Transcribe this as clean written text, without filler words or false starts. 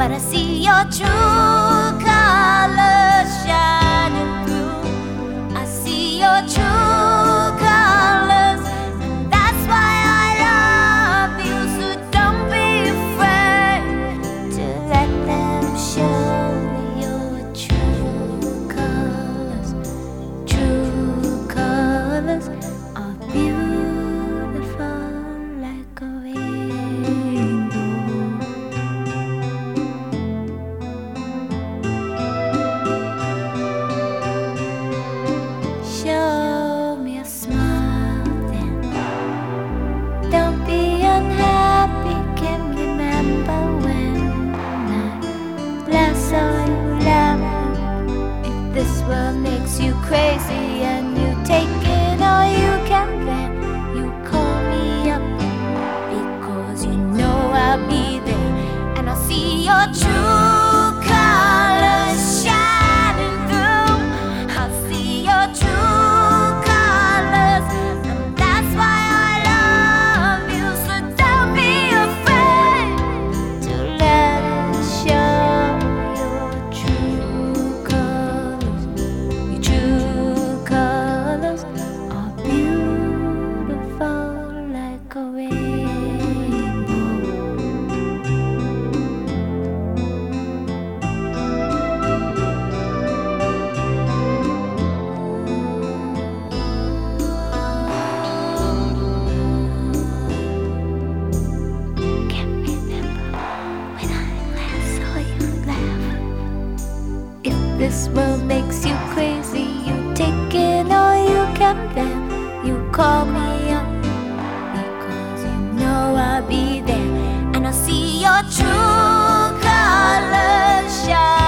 but I see your true colors shining through. I see your true colors, and that's why I love you. So don't be afraid to let them show your true colors. True colors are beautiful like a rainbow. Show me a smile then. Don't be unhappy. Can remember when I last saw you laughing. If this world makes you crazy and you take it all you can, then you call me up, because you know I'll be there, and I'll see your true colors shining through. I'll see your true colors, and that's why I love you. So don't be afraid to let it show your true colors. Your true colors are beautiful like a rainbow. Can't remember when I last saw you laugh. If this world makes you crazy, you take it all you can, then you call me up, because you know I'll be there, and I'll see your true colors shine.